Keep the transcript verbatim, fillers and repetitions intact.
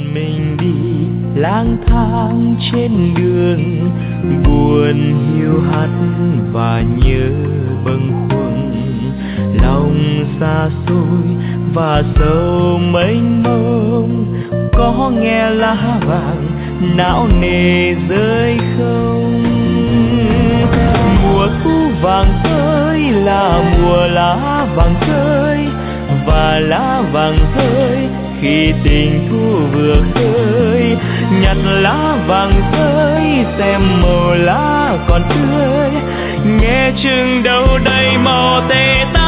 mình đi lang thang trên đường, buồn hiu hắt và nhớ bâng khuâng, lòng xa xôi và sâu mênh mông. Có nghe lá vàng não nề rơi không? Mùa thu vàng rơi là mùa lá vàng rơi, và lá vàng rơi khi tình thu vừa khơi. Nhặt lá vàng rơi xem màu lá còn tươi, nghe chừng đâu đây màu tê tái.